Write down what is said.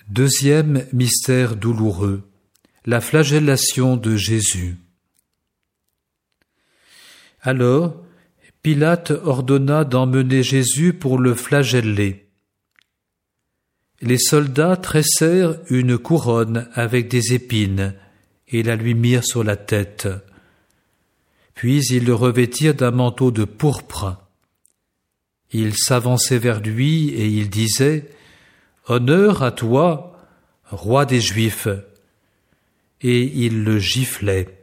Deuxième mystère douloureux, la flagellation de Jésus. Alors, Pilate ordonna d'emmener Jésus pour le flageller. Les soldats tressèrent une couronne avec des épines et la lui mirent sur la tête. Puis ils le revêtirent d'un manteau de pourpre. Ils s'avançaient vers lui et ils disaient « Honneur à toi, roi des Juifs !» Et ils le giflaient.